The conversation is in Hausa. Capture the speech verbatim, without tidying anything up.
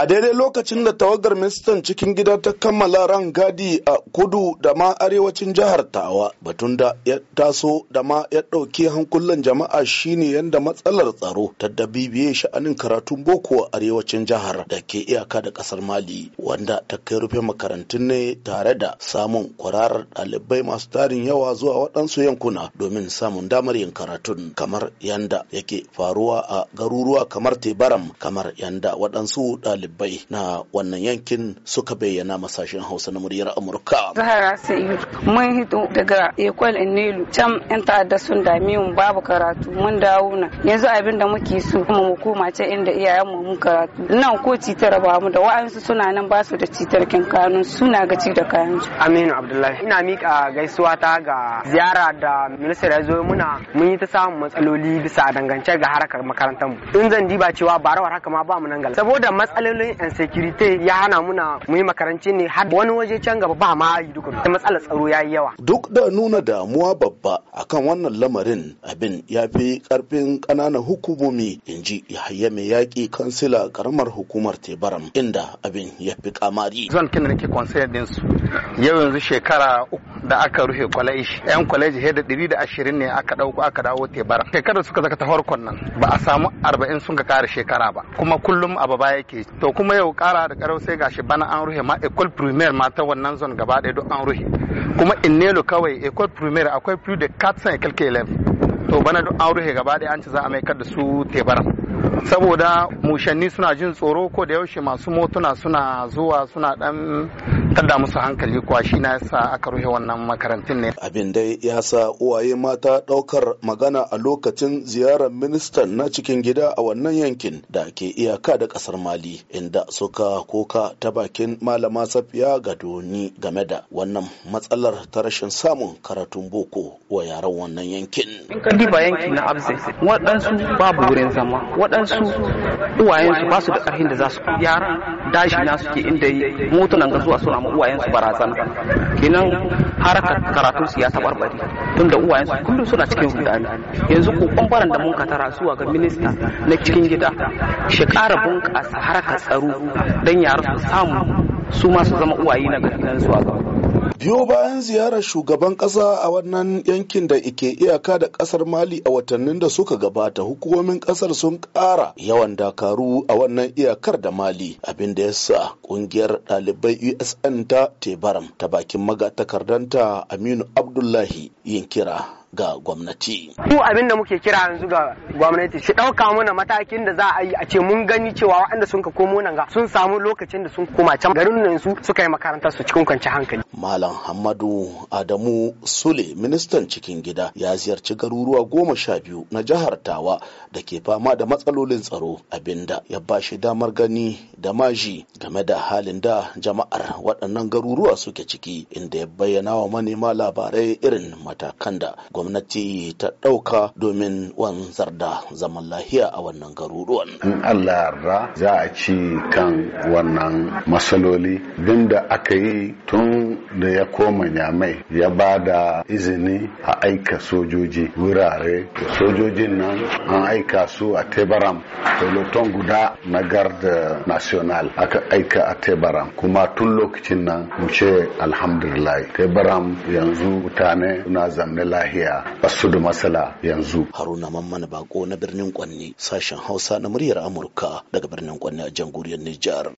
A daidai lokacin da tawagar ministan cikin gida ta kammala ran gadi a kudu da ma arewacin jihar Tawa, batun da ya taso da ma ya ɗauki hankulan jama'a shine yadda matsalar tsaro ta dabibiye sha'anin karatun boko a arewacin jihar da ke iyaka da ƙasar Mali, wanda ta kai rufe makarantun ne tare da samun kwararar ɗalibai masu tarin yawa zuwa waɗansu yankuna domin samun damar yin karatun, kamar yanda yake faruwa a garuruwa kamar Tebaram, kamar yanda waɗansu ɗalibai na wannan yankin suka bayyana masashen Hausa na muryar Amurka. Zahara Sa'idu, mun hito daga Ekwal Enilu, can yan ta'adda sun dame mu babu karatu, mun dawo na. Yanzu abin da muke so kuma mu koma can inda iyayen mu mun karatu. Nan ko citar ba mu da wa'ansu suna nan ba su da citar kin kanu suna gaci da kayan su. Aminu Abdullahi, ina mika gaisuwa ta ga ziyara da ministan ya zo muna mun yi ta samun matsaloli bisa dangance ga harkar makarantar mu. In zan diba cewa ba rawar haka ma ba mu nan gal. Saboda matsalolin insecurity ya hana muna mu yi makaranci ne har wani waje can gaba ba ma yi duka. Matsalar tsaro yayi yawa. Duk da nuna damuwa babba akan wannan lamarin, abin ya fi karfin ƙananan hukumomi, inji Yahaya mai yaƙi kansila karamar hukumar Tebaram, inda abin ya fi kamari. Zan kina nake conseil din su yau yanzu shekara uku da aka rufe kwaleji, yan kwaleji he da ɗari da ashirin ne aka dauko aka dawo Tebaram. Shekarar suka zaka ta farkon nan ba a samu arba'in sun ka kare shekara ba, kuma kullum a baba yake. To kuma yau kara da karau sai gashi bana an rufe ma école primaire ma ta wannan zone gaba ɗaya duk an rufe, kuma Innelo kawai école primaire akwai plus de quatre cents et quelques élèves. To bana duk an rufe gaba ɗaya an ci za a maikar da su Tebaram, saboda mushanni suna jin tsoro ko da yaushe masu motuna suna zuwa suna dan tada musu hankali, kuwa shi na yasa aka rufe wannan makarantun ne. Abin dai ya sa uwaye mata daukar magana a lokacin ziyarar ministan na cikin gida a wannan yankin da ke iyaka da kasar Mali, inda suka koka ta bakin malama Safiya Gadoni game da wannan matsalar ta rashin samun karatun boko wa yaran wannan yankin. In ka diba yankin na Abzai, waɗansu babu wurin zama, waɗansu uwayensu ba su da ƙarfin da za su yaran dashi na suke inda motunan ga zuwa suna ma uwayensu barazana, kenan harkar karatun su ya tabarbare tunda uwayensu kullum suna cikin rudani. Yanzu ko kwambaran da mun katara zuwa ga minista na cikin gida shi ƙara bunƙasa harkar tsaro don yara su samu su ma su zama uwaye na gari nan zuwa gaba. Biyo bayan ziyarar shugaban ƙasa a wannan yankin da ke iyaka da ƙasar Mali a watannin da suka gabata, hukumomin ƙasar sun ƙara yawan dakaru a wannan iyakar da Mali, abin da ya sa ƙungiyar ɗalibai U S N ta Tebaram ta bakin magatakardanta Aminu Abdullahi yin kira ga gwamnati. Mu abin da muke kira yanzu ga gwamnati shi ɗauka mana matakin da za a yi a ce mun gani cewa waɗanda sun ka komo nan ga sun samu lokacin da sun koma can garin nan su suka yi makarantar su cikin kwanci hankali. Malam Hamadu Adamu Sule, ministan cikin gida, ya ziyarci garuruwa goma sha biyu na jihar Tawa da ke fama da matsalolin tsaro, abinda ya ba shi damar gani da maji game da halin da jama'ar waɗannan garuruwa suke ciki, inda ya bayyana wa manema labarai irin matakan da gwamnati ta ɗauka domin wanzar da zaman lahiya a wannan garuruwan. In Allah yarda za a ci kan wannan matsaloli, da aka yi tun da ya koma Nyamai ya ba da izini a aika sojoji wurare. Sojojin nan an aika su a Tebaram, peloton guda na Garda National aka aika a Tebaram, kuma tun lokacin nan mu ce alhamdulillah Tebaram yanzu mutane suna zamne lahiya, basu da matsala yanzu. Haruna Mamman Bako na birnin Kwanni, sashen Hausa na muryar Amurka daga birnin Kwanni a jamhuriyar Nijar.